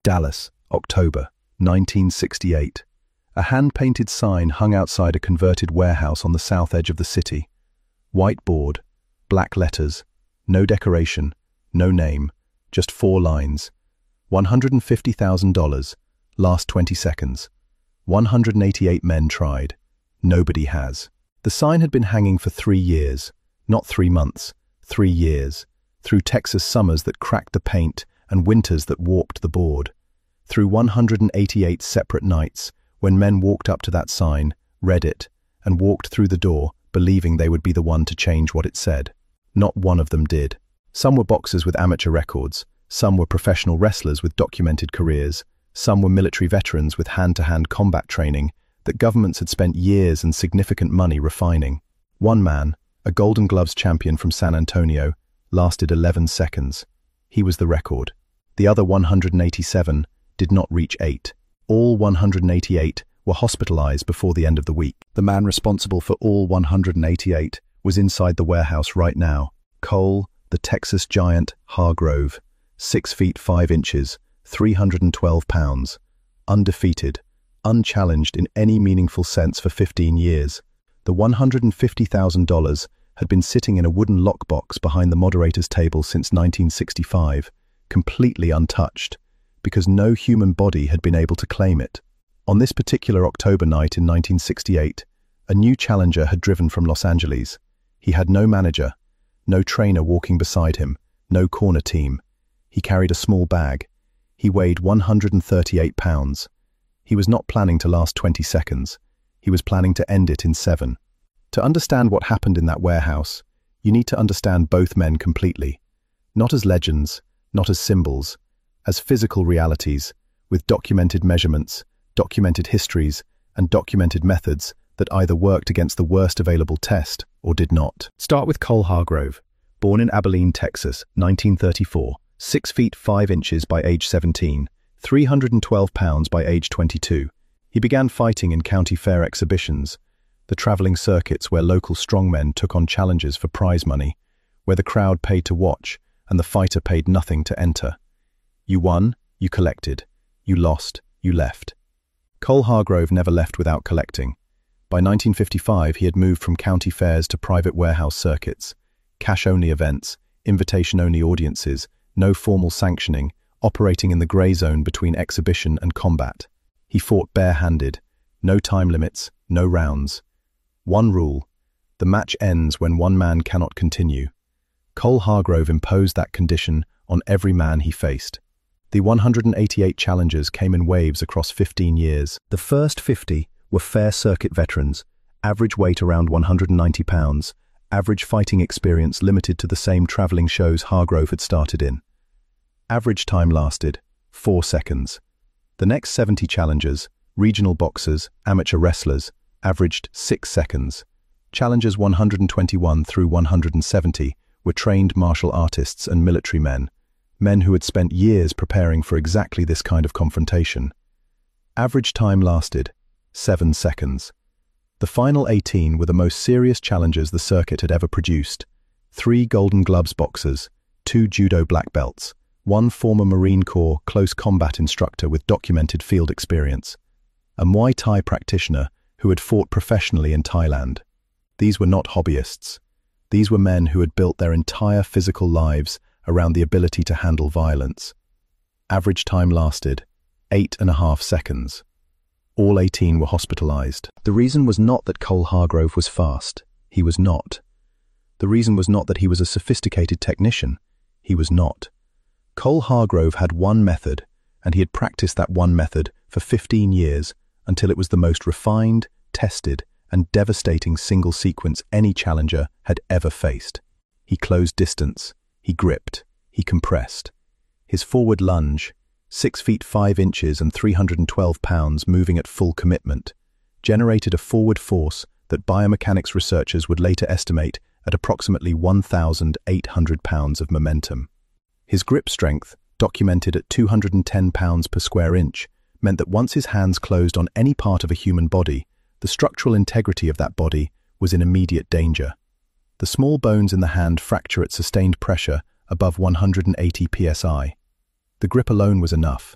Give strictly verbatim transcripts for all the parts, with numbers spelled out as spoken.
Dallas, October, nineteen sixty-eight. A hand-painted sign hung outside a converted warehouse on the south edge of the city. White board, black letters, no decoration, no name, just four lines. one hundred fifty thousand dollars, last twenty seconds. one hundred eighty-eight men tried. Nobody has. The sign had been hanging for three years, not three months, three years, through Texas summers that cracked the paint and winters that warped the board, through one hundred eighty-eight separate nights when men walked up to that sign, read it, and walked through the door believing they would be the one to change what it said. Not one of them did. Some were boxers with amateur records, some were professional wrestlers with documented careers, some were military veterans with hand-to-hand combat training that governments had spent years and significant money refining. One man, a Golden Gloves champion from San Antonio, lasted eleven seconds. He was the record. The other one hundred eighty-seven did not reach eight. All one hundred eighty-eight were hospitalized before the end of the week. The man responsible for all one hundred eighty-eight was inside the warehouse right now. Cole, the Texas giant Hargrove, six feet five inches, three hundred twelve pounds, undefeated, unchallenged in any meaningful sense for fifteen years. The one hundred fifty thousand dollars had been sitting in a wooden lockbox behind the moderator's table since nineteen sixty-five, completely untouched, because no human body had been able to claim it. On this particular October night in nineteen sixty-eight, a new challenger had driven from Los Angeles. He had no manager, no trainer walking beside him, no corner team. He carried a small bag. He weighed one hundred thirty-eight pounds. He was not planning to last twenty seconds. He was planning to end it in seven. To understand what happened in that warehouse, you need to understand both men completely. Not as legends, not as symbols, as physical realities, with documented measurements, documented histories, and documented methods that either worked against the worst available test or did not. Start with Cole Hargrove, born in Abilene, Texas, nineteen thirty-four, six feet five inches by age seventeen, three hundred twelve pounds by age twenty-two. He began fighting in county fair exhibitions, the traveling circuits where local strongmen took on challenges for prize money, where the crowd paid to watch and the fighter paid nothing to enter. You won, you collected. You lost, you left. Cole Hargrove never left without collecting. By nineteen fifty-five, he had moved from county fairs to private warehouse circuits, cash-only events, invitation-only audiences, no formal sanctioning, operating in the grey zone between exhibition and combat. He fought bare-handed, no time limits, no rounds. One rule: the match ends when one man cannot continue. Cole Hargrove imposed that condition on every man he faced. The one hundred eighty-eight challengers came in waves across fifteen years. The first fifty were fair circuit veterans, average weight around one hundred ninety pounds, average fighting experience limited to the same traveling shows Hargrove had started in. Average time lasted four seconds. The next seventy challengers, regional boxers, amateur wrestlers, averaged six seconds. Challengers one hundred twenty-one through one hundred seventy were trained martial artists and military men, men who had spent years preparing for exactly this kind of confrontation. Average time lasted seven seconds. The final eighteen were the most serious challengers the circuit had ever produced. Three Golden Gloves boxers, two judo black belts, one former Marine Corps close combat instructor with documented field experience, a Muay Thai practitioner who had fought professionally in Thailand. These were not hobbyists. These were men who had built their entire physical lives around the ability to handle violence. Average time lasted eight and a half seconds. All eighteen were hospitalized. The reason was not that Cole Hargrove was fast. He was not. The reason was not that he was a sophisticated technician. He was not. Cole Hargrove had one method, and he had practiced that one method for fifteen years until it was the most refined, tested, and devastating single sequence any challenger had ever faced. He closed distance. He gripped. He compressed. His forward lunge, six feet five inches and three hundred twelve pounds moving at full commitment, generated a forward force that biomechanics researchers would later estimate at approximately one thousand eight hundred pounds of momentum. His grip strength, documented at two hundred ten pounds per square inch, meant that once his hands closed on any part of a human body, the structural integrity of that body was in immediate danger. The small bones in the hand fracture at sustained pressure above one hundred eighty P S I. The grip alone was enough.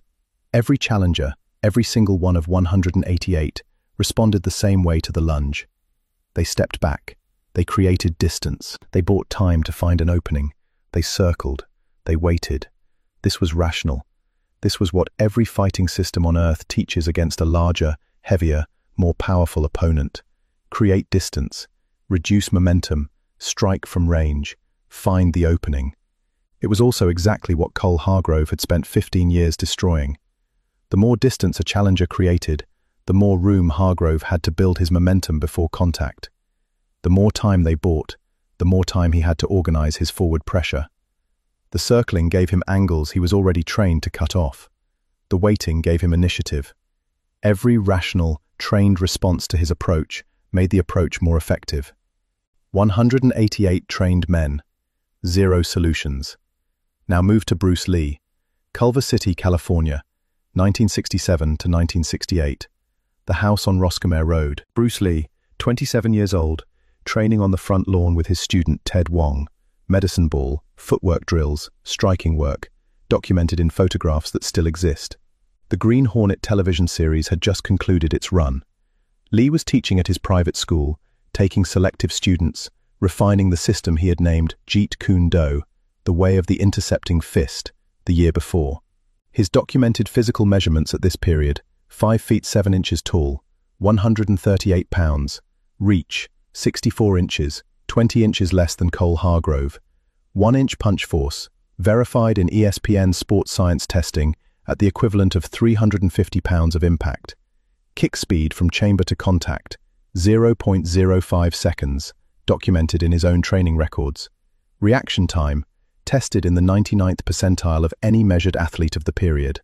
Every challenger, every single one of one hundred eighty-eight, responded the same way to the lunge. They stepped back. They created distance. They bought time to find an opening. They circled. They waited. This was rational. This was what every fighting system on Earth teaches against a larger, heavier, more powerful opponent. Create distance. Reduce momentum. Strike from range. Find the opening. It was also exactly what Cole Hargrove had spent fifteen years destroying. The more distance a challenger created, the more room Hargrove had to build his momentum before contact. The more time they bought, the more time he had to organize his forward pressure. The circling gave him angles he was already trained to cut off. The waiting gave him initiative. Every rational, trained response to his approach made the approach more effective. one hundred eighty-eight trained men. Zero solutions. Now move to Bruce Lee. Culver City, California, nineteen sixty-seven to nineteen sixty-eight. The house on Roscommare Road. Bruce Lee, twenty-seven years old, training on the front lawn with his student Ted Wong. Medicine ball, footwork drills, striking work, documented in photographs that still exist. The Green Hornet television series had just concluded its run. Lee was teaching at his private school, taking selective students, refining the system he had named Jeet Kune Do, the way of the intercepting fist, the year before. His documented physical measurements at this period: five feet seven inches tall, one hundred thirty-eight pounds, reach, sixty-four inches, twenty inches less than Cole Hargrove, one inch punch force, verified in E S P N sports science testing at the equivalent of three hundred fifty pounds of impact, kick speed from chamber to contact, zero point zero five seconds, documented in his own training records, reaction time, tested in the ninety-ninth percentile of any measured athlete of the period.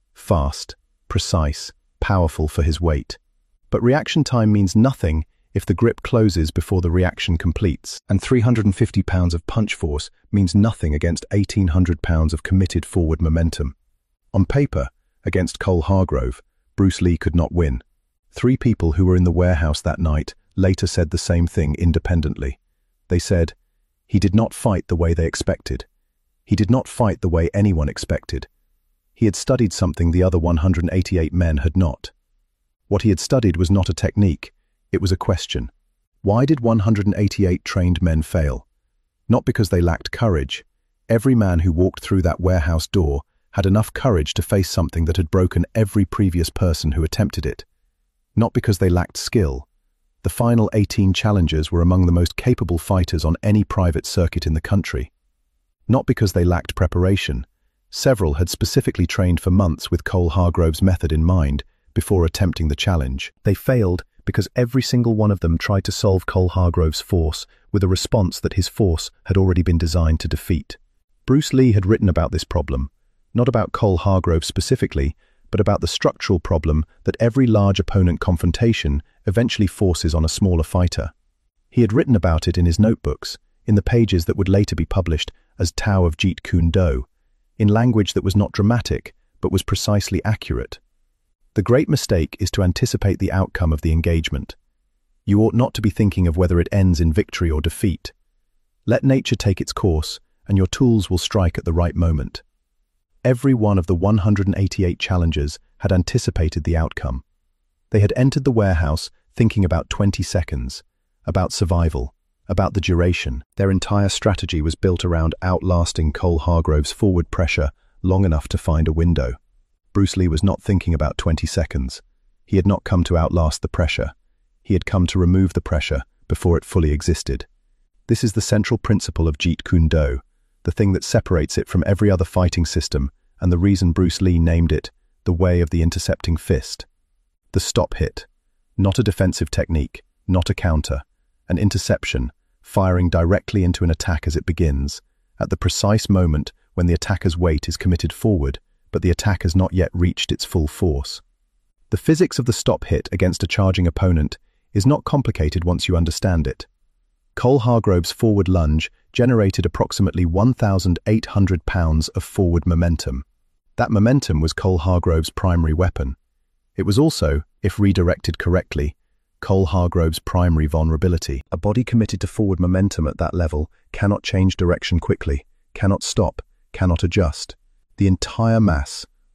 Fast, precise, powerful for his weight. But reaction time means nothing if the grip closes before the reaction completes, and three hundred fifty pounds of punch force means nothing against eighteen hundred pounds of committed forward momentum. On paper, against Cole Hargrove, Bruce Lee could not win. Three people who were in the warehouse that night later said the same thing independently. They said, "He did not fight the way they expected. He did not fight the way anyone expected. He had studied something the other one hundred eighty-eight men had not. What he had studied was not a technique, it was a question. Why did one hundred eighty-eight trained men fail? Not because they lacked courage. Every man who walked through that warehouse door had enough courage to face something that had broken every previous person who attempted it. Not because they lacked skill. The final eighteen challengers were among the most capable fighters on any private circuit in the country. Not because they lacked preparation. Several had specifically trained for months with Cole Hargrove's method in mind before attempting the challenge. They failed because every single one of them tried to solve Cole Hargrove's force with a response that his force had already been designed to defeat. Bruce Lee had written about this problem, not about Cole Hargrove specifically, but about the structural problem that every large opponent confrontation eventually forces on a smaller fighter. He had written about it in his notebooks, in the pages that would later be published as Tao of Jeet Kune Do, in language that was not dramatic, but was precisely accurate. The great mistake is to anticipate the outcome of the engagement. You ought not to be thinking of whether it ends in victory or defeat. Let nature take its course, and your tools will strike at the right moment. Every one of the one hundred eighty-eight challengers had anticipated the outcome. They had entered the warehouse thinking about twenty seconds, about survival, about the duration. Their entire strategy was built around outlasting Cole Hargrove's forward pressure long enough to find a window. Bruce Lee was not thinking about twenty seconds. He had not come to outlast the pressure. He had come to remove the pressure before it fully existed. This is the central principle of Jeet Kune Do, the thing that separates it from every other fighting system, and the reason Bruce Lee named it the way of the intercepting fist. The stop hit. Not a defensive technique, not a counter. An interception, firing directly into an attack as it begins, at the precise moment when the attacker's weight is committed forward, but the attack has not yet reached its full force. The physics of the stop hit against a charging opponent is not complicated once you understand it. Cole Hargrove's forward lunge generated approximately one thousand eight hundred pounds of forward momentum. That momentum was Cole Hargrove's primary weapon. It was also, if redirected correctly, Cole Hargrove's primary vulnerability. A body committed to forward momentum at that level cannot change direction quickly, cannot stop, cannot adjust. The entire mass,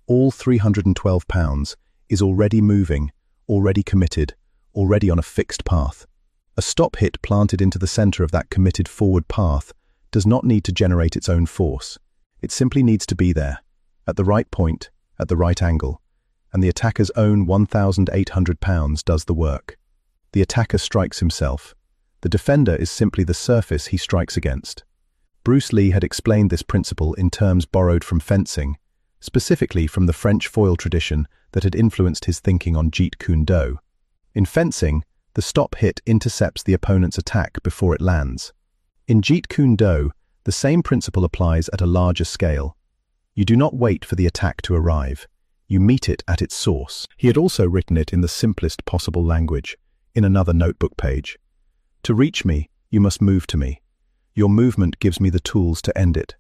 all three hundred twelve pounds, is already moving, already committed, already on a fixed path. A stop hit planted into the center of that committed forward path does not need to generate its own force. It simply needs to be there, at the right point, at the right angle, and the attacker's own one thousand eight hundred pounds does the work. The attacker strikes himself. The defender is simply the surface he strikes against. Bruce Lee had explained this principle in terms borrowed from fencing, specifically from the French foil tradition that had influenced his thinking on Jeet Kune Do. In fencing, the stop hit intercepts the opponent's attack before it lands. In Jeet Kune Do, the same principle applies at a larger scale. You do not wait for the attack to arrive. You meet it at its source. He had also written it in the simplest possible language, in another notebook page. To reach me, you must move to me. Your movement gives me the tools to end it.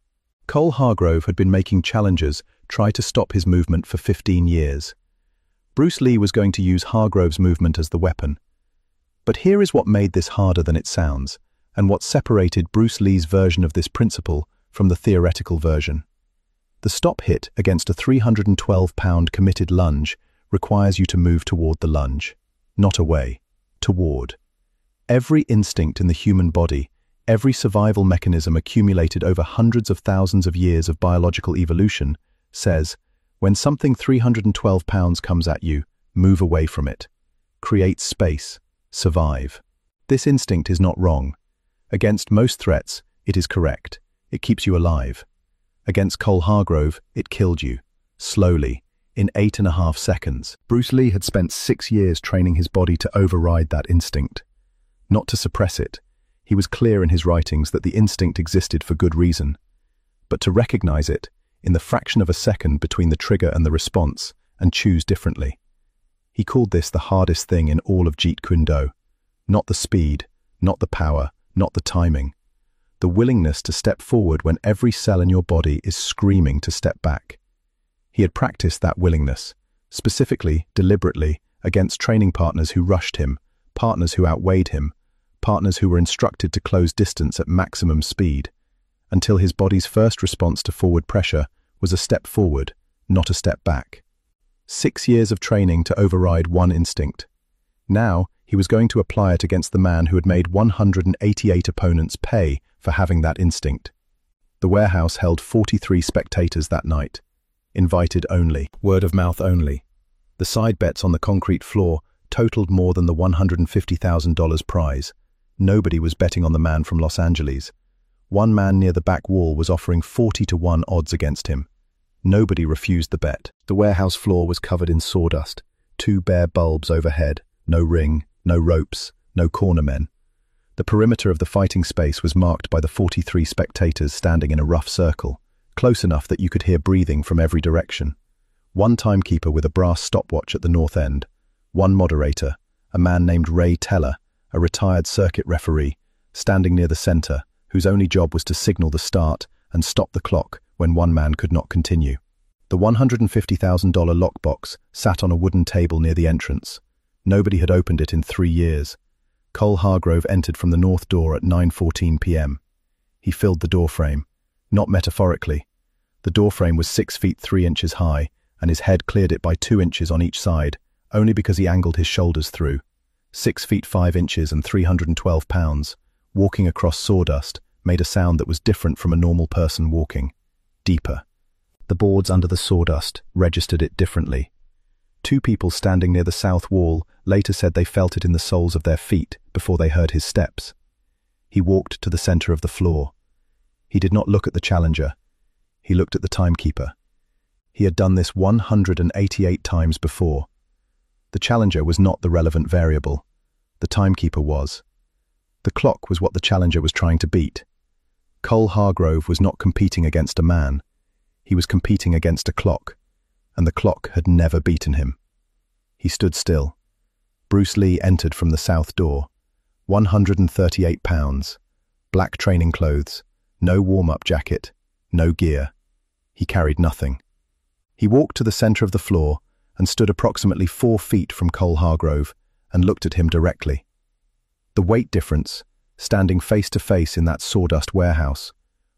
Cole Hargrove had been making challengers try to stop his movement for fifteen years. Bruce Lee was going to use Hargrove's movement as the weapon. But here is what made this harder than it sounds, and what separated Bruce Lee's version of this principle from the theoretical version. The stop hit against a three hundred twelve pound committed lunge requires you to move toward the lunge, not away, toward. Every instinct in the human body, every survival mechanism accumulated over hundreds of thousands of years of biological evolution, says, when something three hundred twelve pounds comes at you, move away from it. Create space. Survive. This instinct is not wrong. Against most threats, it is correct. It keeps you alive. Against Cole Hargrove, it killed you. Slowly, in eight and a half seconds. Bruce Lee had spent six years training his body to override that instinct. Not to suppress it. He was clear in his writings that the instinct existed for good reason. But to recognize it, in the fraction of a second between the trigger and the response, and choose differently. He called this the hardest thing in all of Jeet Kune Do. Not the speed, not the power, not the timing. The willingness to step forward when every cell in your body is screaming to step back. He had practiced that willingness, specifically, deliberately, against training partners who rushed him, partners who outweighed him, partners who were instructed to close distance at maximum speed, until his body's first response to forward pressure was a step forward, not a step back. Six years of training to override one instinct. Now, he was going to apply it against the man who had made one hundred eighty-eight opponents pay for having that instinct. The warehouse held forty-three spectators that night. Invited only. Word of mouth only. The side bets on the concrete floor totaled more than the one hundred fifty thousand dollars prize. Nobody was betting on the man from Los Angeles. One man near the back wall was offering forty to one odds against him. Nobody refused the bet. The warehouse floor was covered in sawdust, two bare bulbs overhead, no ring, no ropes, no cornermen. The perimeter of the fighting space was marked by the forty-three spectators standing in a rough circle, close enough that you could hear breathing from every direction. One timekeeper with a brass stopwatch at the north end, one moderator, a man named Ray Teller, a retired circuit referee, standing near the center, whose only job was to signal the start and stop the clock when one man could not continue. The one hundred fifty thousand dollars lockbox sat on a wooden table near the entrance. Nobody had opened it in three years. Cole Hargrove entered from the north door at nine fourteen p m He filled the doorframe, not metaphorically. The doorframe was six feet three inches high, and his head cleared it by two inches on each side, only because he angled his shoulders through. Six feet five inches and three hundred twelve pounds, walking across sawdust, made a sound that was different from a normal person walking. Deeper. The boards under the sawdust registered it differently. Two people standing near the south wall later said they felt it in the soles of their feet before they heard his steps. He walked to the center of the floor. He did not look at the challenger. He looked at the timekeeper. He had done this one hundred eighty-eight times before. The challenger was not the relevant variable. The timekeeper was. The clock was what the challenger was trying to beat. Cole Hargrove was not competing against a man. He was competing against a clock, and the clock had never beaten him. He stood still. Bruce Lee entered from the south door. one hundred thirty-eight pounds. Black training clothes. No warm-up jacket. No gear. He carried nothing. He walked to the center of the floor and stood approximately four feet from Cole Hargrove and looked at him directly. The weight difference, standing face to face in that sawdust warehouse,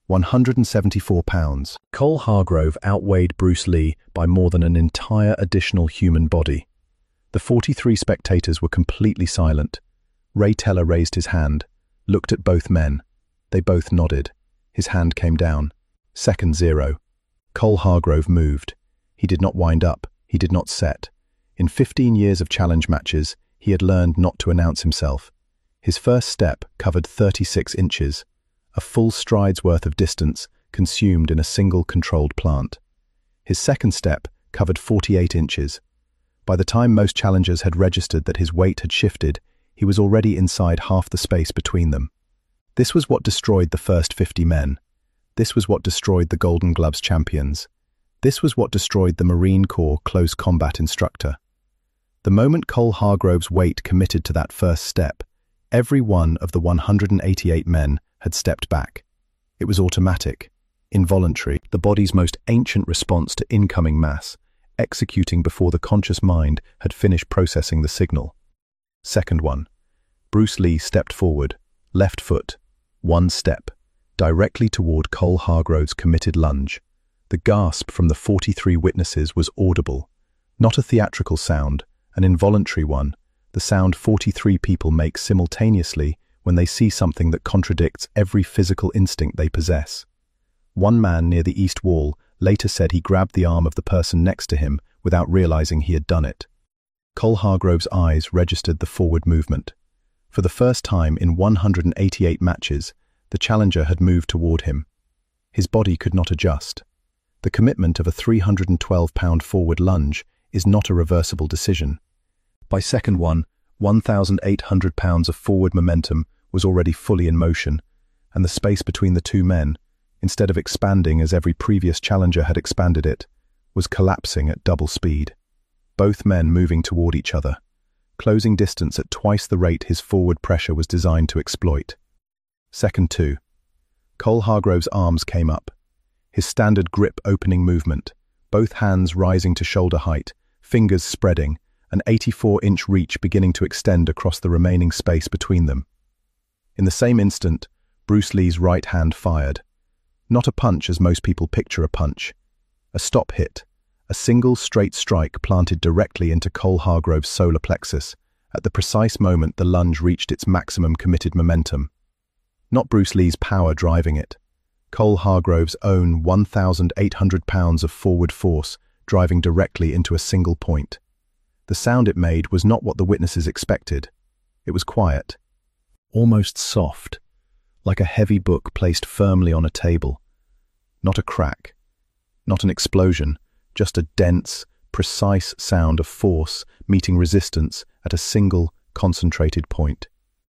one hundred seventy-four pounds. Cole Hargrove outweighed Bruce Lee by more than an entire additional human body. The forty-three spectators were completely silent. Ray Teller raised his hand, looked at both men. They both nodded. His hand came down. Second zero. Cole Hargrove moved. He did not wind up. He did not set. In fifteen years of challenge matches, he had learned not to announce himself. His first step covered thirty-six inches, a full stride's worth of distance consumed in a single controlled plant. His second step covered forty-eight inches. By the time most challengers had registered that his weight had shifted, he was already inside half the space between them. This was what destroyed the first fifty men. This was what destroyed the Golden Gloves champions. This was what destroyed the Marine Corps close combat instructor. The moment Cole Hargrove's weight committed to that first step, every one of the one hundred eighty-eight men had stepped back. It was automatic, involuntary, the body's most ancient response to incoming mass, executing before the conscious mind had finished processing the signal. Second one. Bruce Lee stepped forward, left foot, one step, directly toward Cole Hargrove's committed lunge. The gasp from the forty-three witnesses was audible, not a theatrical sound, an involuntary one, the sound forty-three people make simultaneously when they see something that contradicts every physical instinct they possess. One man near the east wall later said he grabbed the arm of the person next to him without realizing he had done it. Cole Hargrove's eyes registered the forward movement. For the first time in one hundred eighty-eight matches, the challenger had moved toward him. His body could not adjust. The commitment of a three hundred twelve pound forward lunge is not a reversible decision. By second one, one thousand eight hundred pounds of forward momentum was already fully in motion, and the space between the two men, instead of expanding as every previous challenger had expanded it, was collapsing at double speed. Both men moving toward each other, closing distance at twice the rate his forward pressure was designed to exploit. Second two. Cole Hargrove's arms came up. His standard grip opening movement, both hands rising to shoulder height, fingers spreading, an eighty-four inch reach beginning to extend across the remaining space between them. In the same instant, Bruce Lee's right hand fired. Not a punch as most people picture a punch. A stop hit, a single straight strike planted directly into Cole Hargrove's solar plexus, at the precise moment the lunge reached its maximum committed momentum. Not Bruce Lee's power driving it. Cole Hargrove's own one thousand eight hundred pounds of forward force driving directly into a single point. The sound it made was not what the witnesses expected. It was quiet, almost soft, like a heavy book placed firmly on a table. Not a crack, not an explosion, just a dense, precise sound of force meeting resistance at a single, concentrated point.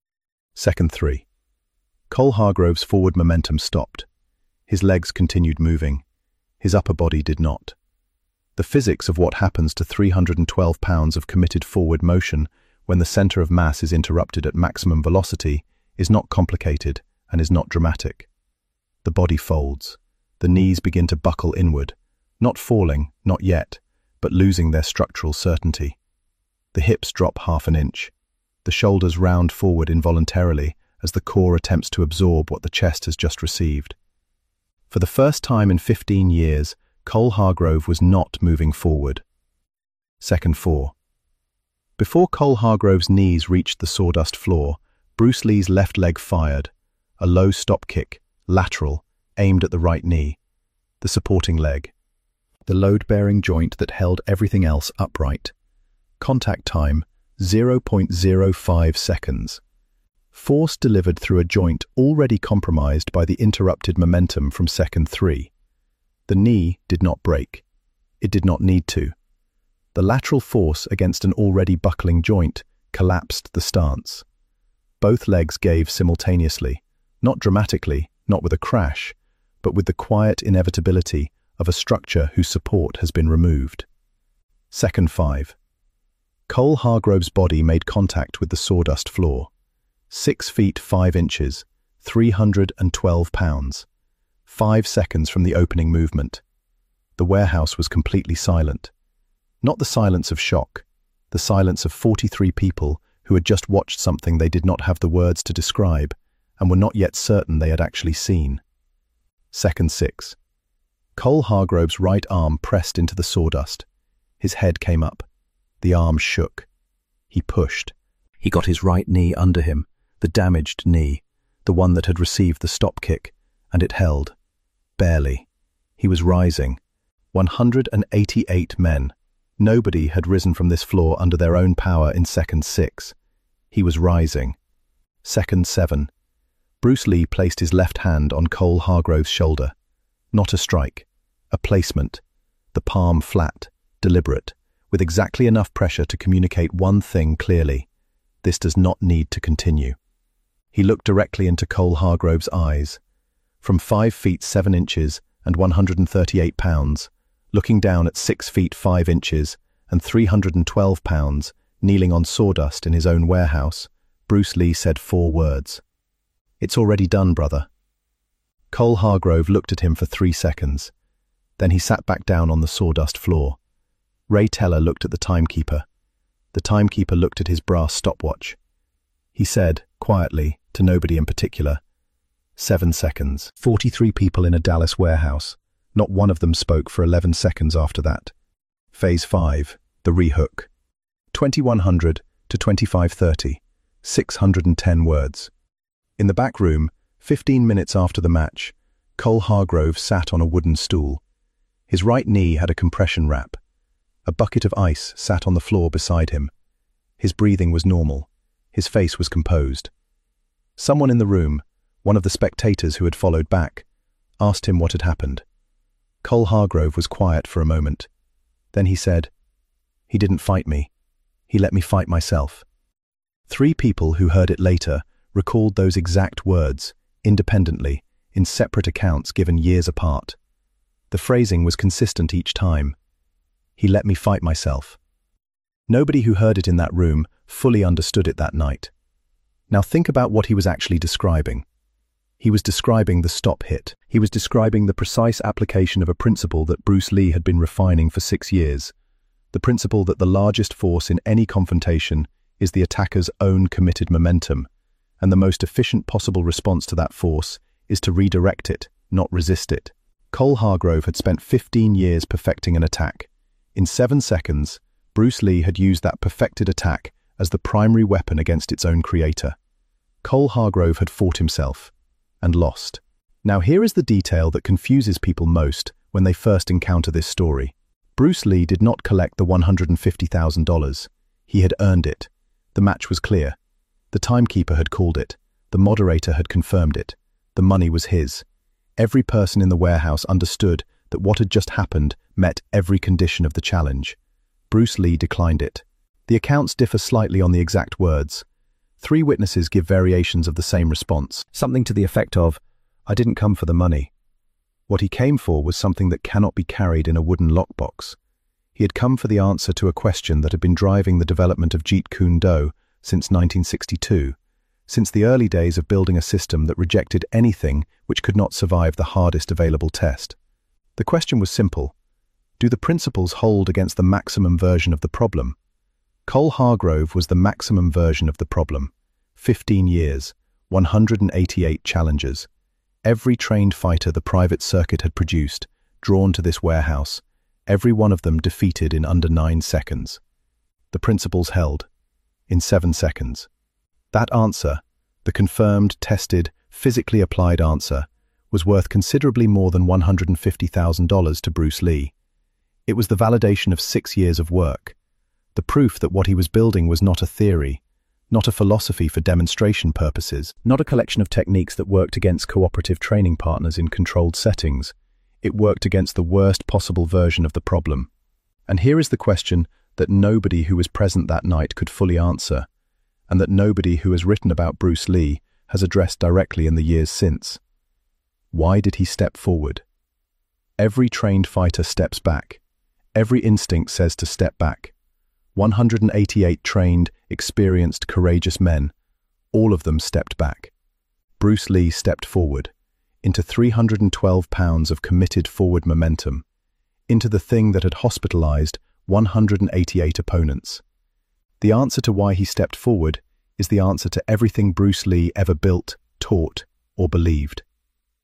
Second three. Cole Hargrove's forward momentum stopped. His legs continued moving. His upper body did not. The physics of what happens to three hundred twelve pounds of committed forward motion when the center of mass is interrupted at maximum velocity is not complicated and is not dramatic. The body folds. The knees begin to buckle inward, not falling, not yet, but losing their structural certainty. The hips drop half an inch. The shoulders round forward involuntarily as the core attempts to absorb what the chest has just received. For the first time in fifteen years, Cole Hargrove was not moving forward. Second four. Before Cole Hargrove's knees reached the sawdust floor, Bruce Lee's left leg fired, a low stop kick, lateral, aimed at the right knee, the supporting leg, the load-bearing joint that held everything else upright. Contact time, zero point zero five seconds. Force delivered through a joint already compromised by the interrupted momentum from second three. The knee did not break. It did not need to. The lateral force against an already buckling joint collapsed the stance. Both legs gave simultaneously, not dramatically, not with a crash, but with the quiet inevitability of a structure whose support has been removed. Second five. Cole Hargrove's body made contact with the sawdust floor. Six feet five inches, three hundred twelve pounds. Five seconds from the opening movement. The warehouse was completely silent. Not the silence of shock, the silence of forty-three people who had just watched something they did not have the words to describe and were not yet certain they had actually seen. Second six. Cole Hargrove's right arm pressed into the sawdust. His head came up. The arm shook. He pushed. He got his right knee under him, the damaged knee, the one that had received the stop kick, and it held. Barely. He was rising. one hundred eighty-eight men. Nobody had risen from this floor under their own power in second six. He was rising. Second seven. Bruce Lee placed his left hand on Cole Hargrove's shoulder. Not a strike. A placement. The palm flat, deliberate, with exactly enough pressure to communicate one thing clearly. This does not need to continue. He looked directly into Cole Hargrove's eyes. From five feet seven inches and one hundred thirty-eight pounds, looking down at six feet five inches and three hundred twelve pounds, kneeling on sawdust in his own warehouse, Bruce Lee said four words. "It's already done, brother." Cole Hargrove looked at him for three seconds. Then he sat back down on the sawdust floor. Ray Teller looked at the timekeeper. The timekeeper looked at his brass stopwatch. He said, quietly, to nobody in particular, Seven seconds. Forty-three people in a Dallas warehouse. Not one of them spoke for eleven seconds after that. Phase five, the rehook. twenty-one hundred to twenty-five thirty. six hundred ten words. In the back room, fifteen minutes after the match, Cole Hargrove sat on a wooden stool. His right knee had a compression wrap. A bucket of ice sat on the floor beside him. His breathing was normal. His face was composed. Someone in the room, one of the spectators who had followed back, asked him what had happened. Cole Hargrove was quiet for a moment. Then he said, "He didn't fight me. He let me fight myself." Three people who heard it later recalled those exact words, independently, in separate accounts given years apart. The phrasing was consistent each time. "He let me fight myself." Nobody who heard it in that room fully understood it that night. Now think about what he was actually describing. He was describing the stop hit. He was describing the precise application of a principle that Bruce Lee had been refining for six years. The principle that the largest force in any confrontation is the attacker's own committed momentum, and the most efficient possible response to that force is to redirect it, not resist it. Cole Hargrove had spent fifteen years perfecting an attack. In seven seconds, Bruce Lee had used that perfected attack as the primary weapon against its own creator. Cole Hargrove had fought himself, and lost. Now here is the detail that confuses people most when they first encounter this story. Bruce Lee did not collect the one hundred fifty thousand dollars. He had earned it. The match was clear. The timekeeper had called it. The moderator had confirmed it. The money was his. Every person in the warehouse understood that what had just happened met every condition of the challenge. Bruce Lee declined it. The accounts differ slightly on the exact words. Three witnesses give variations of the same response, something to the effect of, "I didn't come for the money." What he came for was something that cannot be carried in a wooden lockbox. He had come for the answer to a question that had been driving the development of Jeet Kune Do since nineteen sixty-two, since the early days of building a system that rejected anything which could not survive the hardest available test. The question was simple. Do the principles hold against the maximum version of the problem? Cole Hargrove was the maximum version of the problem. Fifteen years, one hundred eighty-eight challenges. Every trained fighter the private circuit had produced, drawn to this warehouse, every one of them defeated in under nine seconds. The principles held. In seven seconds. That answer, the confirmed, tested, physically applied answer, was worth considerably more than one hundred fifty thousand dollars to Bruce Lee. It was the validation of six years of work. The proof that what he was building was not a theory, not a philosophy for demonstration purposes, not a collection of techniques that worked against cooperative training partners in controlled settings. It worked against the worst possible version of the problem. And here is the question that nobody who was present that night could fully answer, and that nobody who has written about Bruce Lee has addressed directly in the years since. Why did he step forward? Every trained fighter steps back. Every instinct says to step back. one hundred eighty-eight trained, experienced, courageous men. All of them stepped back. Bruce Lee stepped forward, into three hundred twelve pounds of committed forward momentum, into the thing that had hospitalized one hundred eighty-eight opponents. The answer to why he stepped forward is the answer to everything Bruce Lee ever built, taught, or believed.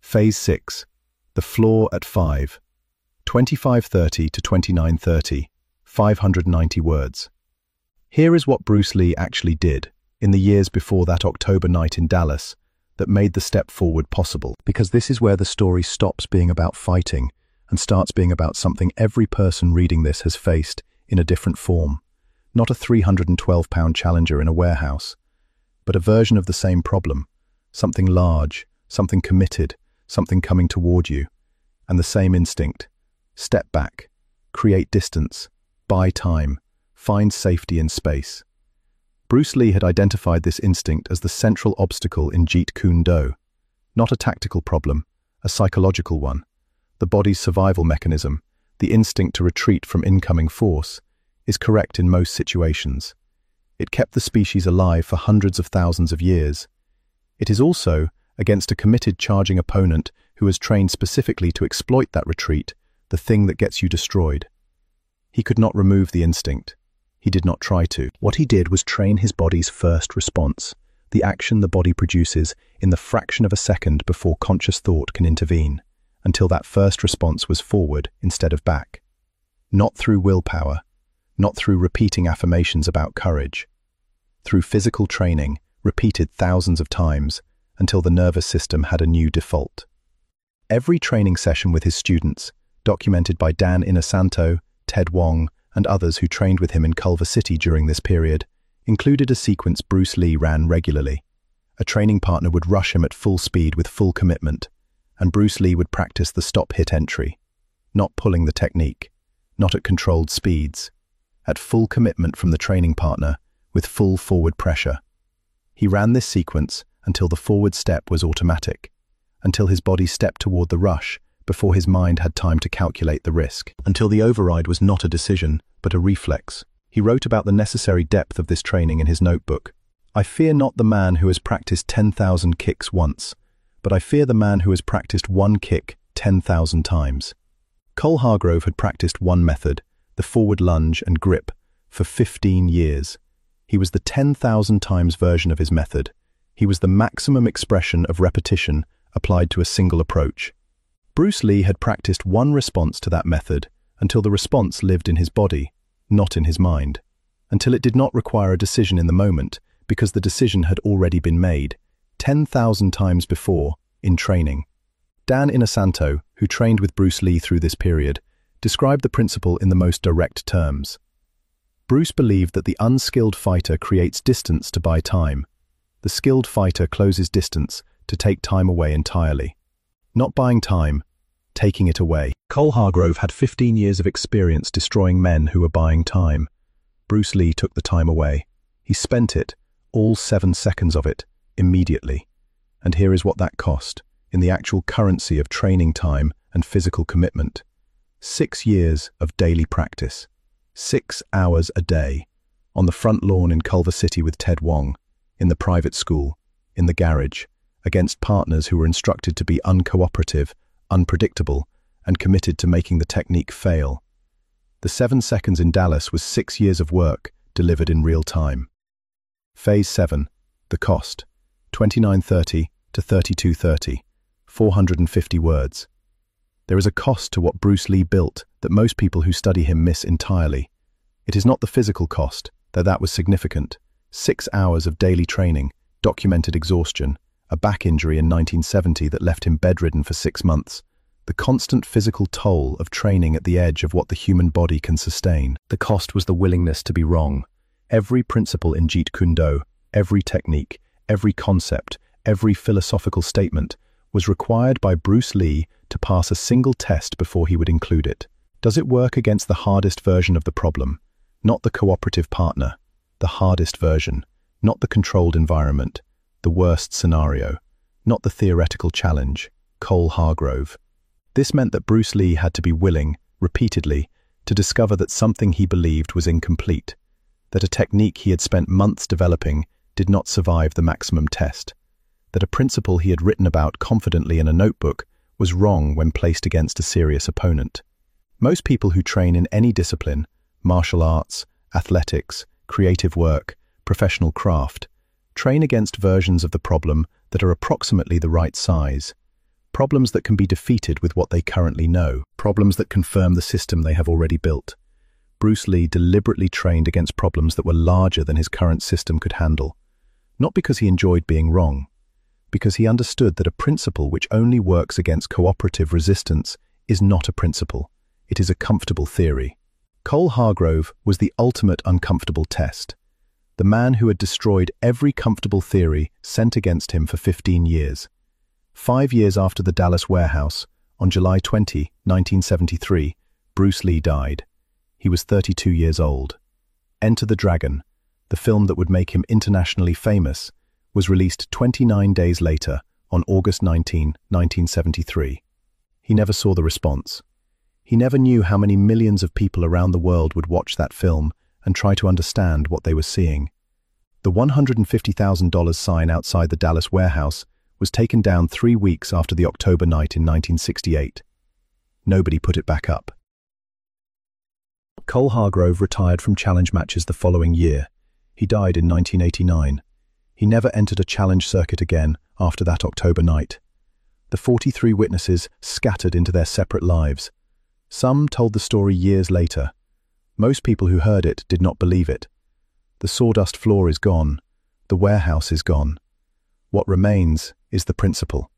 Phase six. The floor at five. twenty-five thirty to twenty-nine thirty. five hundred ninety words. Here is what Bruce Lee actually did in the years before that October night in Dallas that made the step forward possible. Because this is where the story stops being about fighting and starts being about something every person reading this has faced in a different form. Not a three hundred twelve pound challenger in a warehouse, but a version of the same problem. Something large, something committed, something coming toward you. And the same instinct. Step back, create distance, buy time, find safety in space. Bruce Lee had identified this instinct as the central obstacle in Jeet Kune Do. Not a tactical problem, a psychological one. The body's survival mechanism, the instinct to retreat from incoming force, is correct in most situations. It kept the species alive for hundreds of thousands of years. It is also against a committed charging opponent who has trained specifically to exploit that retreat, the thing that gets you destroyed. He could not remove the instinct. He did not try to. What he did was train his body's first response, the action the body produces in the fraction of a second before conscious thought can intervene, until that first response was forward instead of back. Not through willpower, not through repeating affirmations about courage. Through physical training, repeated thousands of times, until the nervous system had a new default. Every training session with his students, documented by Dan Inosanto, Ted Wong, and others who trained with him in Culver City during this period, included a sequence Bruce Lee ran regularly. A training partner would rush him at full speed with full commitment, and Bruce Lee would practice the stop-hit entry, not pulling the technique, not at controlled speeds, at full commitment from the training partner, with full forward pressure. He ran this sequence until the forward step was automatic, until his body stepped toward the rush before his mind had time to calculate the risk, until the override was not a decision, but a reflex. He wrote about the necessary depth of this training in his notebook. I fear not the man who has practiced ten thousand kicks once, but I fear the man who has practiced one kick ten thousand times. Cole Hargrove had practiced one method, the forward lunge and grip, for fifteen years. He was the ten thousand times version of his method. He was the maximum expression of repetition applied to a single approach. Bruce Lee had practiced one response to that method until the response lived in his body, not in his mind, until it did not require a decision in the moment because the decision had already been made, ten thousand times before, in training. Dan Inosanto, who trained with Bruce Lee through this period, described the principle in the most direct terms. Bruce believed that the unskilled fighter creates distance to buy time. The skilled fighter closes distance to take time away entirely. Not buying time, taking it away. Cole Hargrove had fifteen years of experience destroying men who were buying time. Bruce Lee took the time away. He spent it, all seven seconds of it, immediately. And here is what that cost, in the actual currency of training time and physical commitment. Six years of daily practice. Six hours a day. On the front lawn in Culver City with Ted Wong. In the private school. In the garage. Against partners who were instructed to be uncooperative, unpredictable, and committed to making the technique fail. The seven seconds in Dallas was six years of work delivered in real time. Phase seven. The cost. twenty-nine thirty to thirty-two thirty. four hundred fifty words. There is a cost to what Bruce Lee built that most people who study him miss entirely. It is not the physical cost, though that was significant. Six hours of daily training, documented exhaustion, a back injury in nineteen seventy that left him bedridden for six months, the constant physical toll of training at the edge of what the human body can sustain. The cost was the willingness to be wrong. Every principle in Jeet Kune Do, every technique, every concept, every philosophical statement was required by Bruce Lee to pass a single test before he would include it. Does it work against the hardest version of the problem? Not the cooperative partner. The hardest version. Not the controlled environment. The worst scenario, not the theoretical challenge, Cole Hargrove. This meant that Bruce Lee had to be willing, repeatedly, to discover that something he believed was incomplete, that a technique he had spent months developing did not survive the maximum test, that a principle he had written about confidently in a notebook was wrong when placed against a serious opponent. Most people who train in any discipline, martial arts, athletics, creative work, professional craft, train against versions of the problem that are approximately the right size. Problems that can be defeated with what they currently know. Problems that confirm the system they have already built. Bruce Lee deliberately trained against problems that were larger than his current system could handle. Not because he enjoyed being wrong, because he understood that a principle which only works against cooperative resistance is not a principle. It is a comfortable theory. Cole Hargrove was the ultimate uncomfortable test. The man who had destroyed every comfortable theory sent against him for fifteen years. Five years after the Dallas warehouse, on July twentieth, nineteen seventy-three, Bruce Lee died. He was thirty-two years old. Enter the Dragon, the film that would make him internationally famous, was released twenty-nine days later, on August nineteenth, nineteen seventy-three. He never saw the response. He never knew how many millions of people around the world would watch that film and try to understand what they were seeing. The one hundred fifty thousand dollars sign outside the Dallas warehouse was taken down three weeks after the October night in nineteen sixty-eight. Nobody put it back up. Cole Hargrove retired from challenge matches the following year. He died in nineteen eighty-nine. He never entered a challenge circuit again after that October night. The forty-three witnesses scattered into their separate lives. Some told the story years later. Most people who heard it did not believe it. The sawdust floor is gone. The warehouse is gone. What remains is the principle.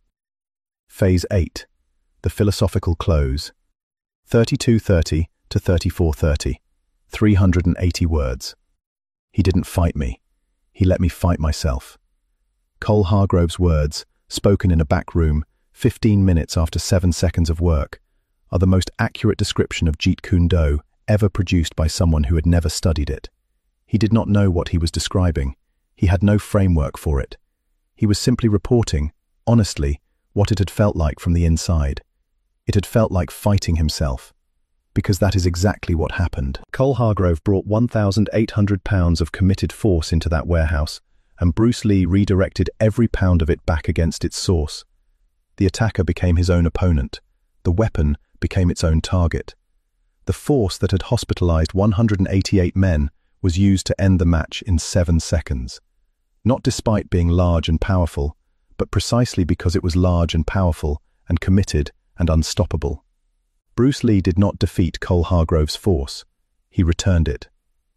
Phase eight. The philosophical close. thirty-two thirty to thirty-four thirty. three hundred eighty words. He didn't fight me. He let me fight myself. Cole Hargrove's words, spoken in a back room, fifteen minutes after seven seconds of work, are the most accurate description of Jeet Kune Do ever produced by someone who had never studied it. He did not know what he was describing. He had no framework for it. He was simply reporting, honestly, what it had felt like from the inside. It had felt like fighting himself. Because that is exactly what happened. Cole Hargrove brought one thousand eight hundred pounds of committed force into that warehouse, and Bruce Lee redirected every pound of it back against its source. The attacker became his own opponent. The weapon became its own target. The force that had hospitalized one hundred eighty-eight men was used to end the match in seven seconds. Not despite being large and powerful, but precisely because it was large and powerful and committed and unstoppable. Bruce Lee did not defeat Cole Hargrove's force. He returned it.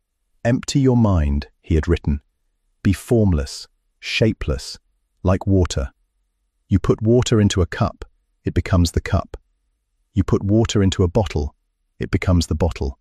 Empty your mind, he had written. Be formless, shapeless, like water. You put water into a cup, it becomes the cup. You put water into a bottle, it becomes the bottle.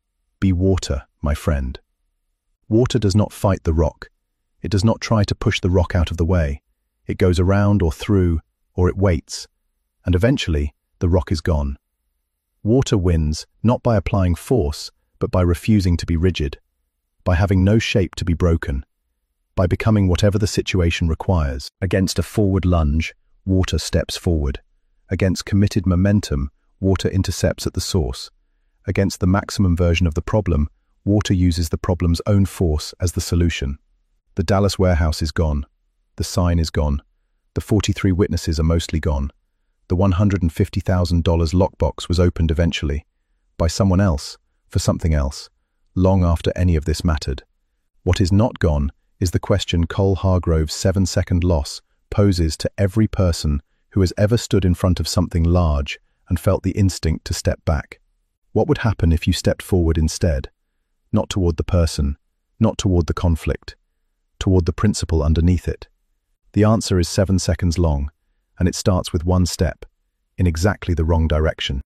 Be water, my friend. Water does not fight the rock. It does not try to push the rock out of the way. It goes around or through, or it waits, and eventually the rock is gone. Water wins not by applying force, but by refusing to be rigid, by having no shape to be broken, by becoming whatever the situation requires. Against a forward lunge, water steps forward. Against committed momentum, water intercepts at the source. Against the maximum version of the problem, water uses the problem's own force as the solution. The Dallas warehouse is gone. The sign is gone. The forty-three witnesses are mostly gone. The one hundred fifty thousand dollars lockbox was opened eventually, by someone else, for something else, long after any of this mattered. What is not gone is the question Cole Hargrove's seven-second loss poses to every person who has ever stood in front of something large and felt the instinct to step back. What would happen if you stepped forward instead? Not toward the person, not toward the conflict, toward the principle underneath it. The answer is seven seconds long, and it starts with one step, in exactly the wrong direction.